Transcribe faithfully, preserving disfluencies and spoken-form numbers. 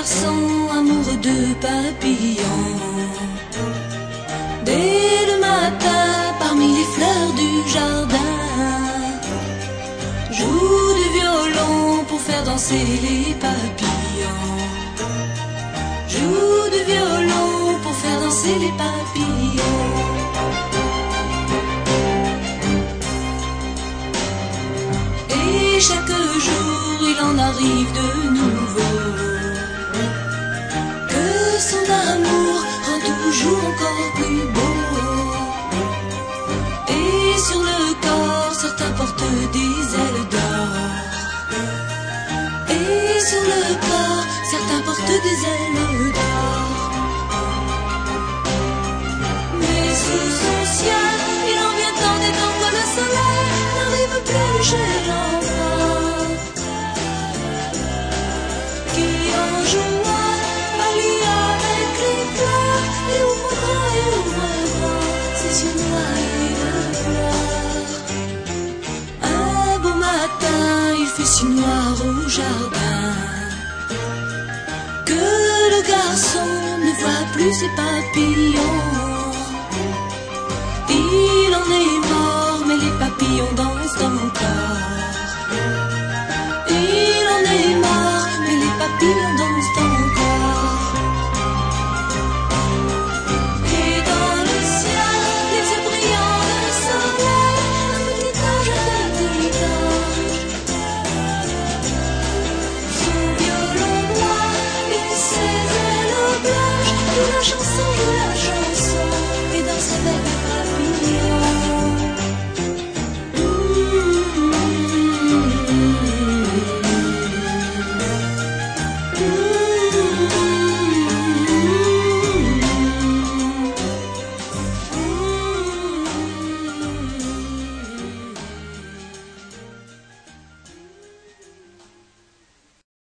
garçon amoureux de papillons. Dès le matin, parmi les fleurs du jardin, joue du violon pour faire danser les papillons. Joue du violon pour faire danser les papillons. Et chaque jour il en arrive de nouveau que son amour rend toujours encore plus beau. Et sur le corps certains portent des ailes d'or. Et sur le corps certains portent des ailes d'or. Mais sous son ciel il en vient tant et tant que le soleil n'arrive plus chez l'enfant, qui en jouant allie avec les fleurs et ouvrira et ouvrira ses yeux noyés de pleurs. Un beau matin il fait si noir au jardin que le garçon ne voit plus ses papillons.